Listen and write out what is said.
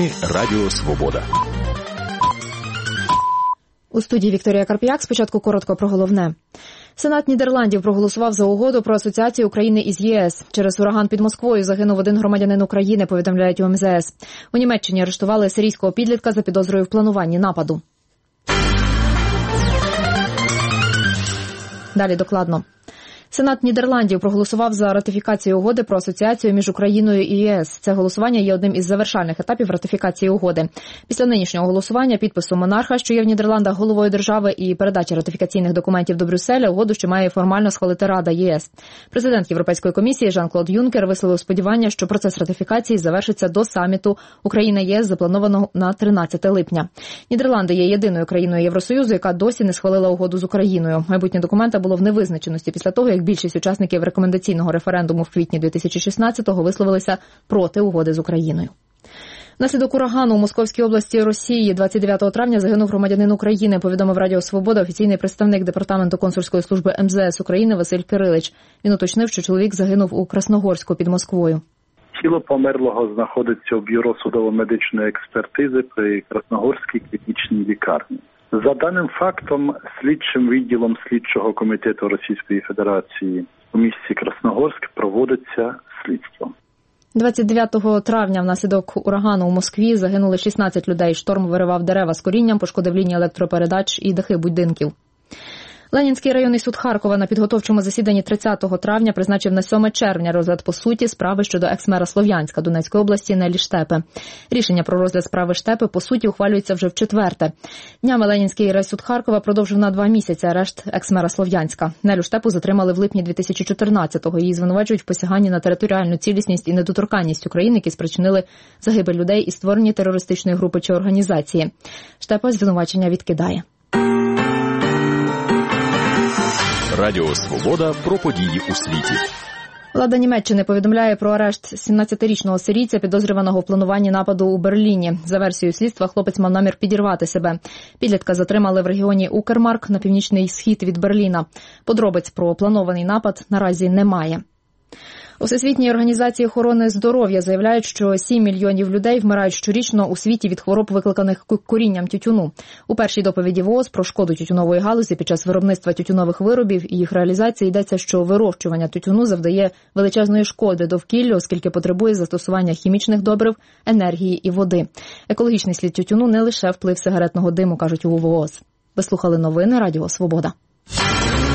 Новини Радіо Свобода. У студії Вікторія Карп'як. Спочатку коротко про головне. Сенат Нідерландів проголосував за угоду про асоціацію України із ЄС. Через ураган під Москвою загинув один громадянин України, повідомляють у МЗС. У Німеччині арештували сирійського підлітка за підозрою в плануванні нападу. Далі докладно. Сенат Нідерландів проголосував за ратифікацію угоди про асоціацію між Україною і ЄС. Це голосування є одним із завершальних етапів ратифікації угоди. Після нинішнього голосування, підпису монарха, що є в Нідерландах головою держави, і передачі ратифікаційних документів до Брюсселя, угоду ще має формально схвалити Рада ЄС. Президент Європейської комісії Жан-Клод Юнкер висловив сподівання, що процес ратифікації завершиться до саміту Україна-ЄС, запланованого на 13 липня. Нідерланди є єдиною країною Євросоюзу, яка досі не схвалила угоду з Україною. Майбутнє документа було в невизначеності після того, як більшість учасників рекомендаційного референдуму в квітні 2016-го висловилися проти угоди з Україною. Внаслідок урагану у Московській області Росії 29 травня загинув громадянин України, повідомив Радіо Свобода офіційний представник Департаменту консульської служби МЗС України Василь Кирилич. Він уточнив, що чоловік загинув у Красногорську під Москвою. Тіло померлого знаходиться у бюро судово-медичної експертизи при Красногорській клінічній лікарні. За даним фактом, слідчим відділом слідчого комітету Російської Федерації у місті Красногорськ проводиться слідство. 29 травня внаслідок урагану у Москві загинули 16 людей. Шторм виривав дерева з корінням, пошкодив лінії електропередач і дахи будинків. Ленінський районний суд Харкова на підготовчому засіданні 30 травня призначив на 7 червня розгляд по суті справи щодо екс-мера Слов'янська Донецької області Нелі Штепи. Рішення про розгляд справи Штепи по суті ухвалюється вже вчетверте. Днями Ленінський райсуд Харкова продовжив на 2 місяці арешт екс-мера Слов'янська. Нелю Штепу затримали в липні 2014-го. Її звинувачують в посяганні на територіальну цілісність і недоторканність України, які спричинили загибель людей і створенні терористичної групи чи організації. Штепа звинувачення відкидає. Радіо Свобода про події у світі. Влада Німеччини повідомляє про арешт 17-річного сирійця, підозрюваного в плануванні нападу у Берліні. За версією слідства, хлопець мав намір підірвати себе. Підлітка затримали в регіоні Укермарк на північний схід від Берліна. Подробиць про планований напад наразі немає. У Всесвітній організації охорони здоров'я заявляють, що 7 мільйонів людей вмирають щорічно у світі від хвороб, викликаних курінням тютюну. У першій доповіді ВООЗ про шкоду тютюнової галузі під час виробництва тютюнових виробів і їх реалізації йдеться, що вирощування тютюну завдає величезної шкоди довкіллю, оскільки потребує застосування хімічних добрив, енергії і води. Екологічний слід тютюну не лише вплив сигаретного диму, кажуть у ВООЗ. Ви слухали новини Радіо Свобода.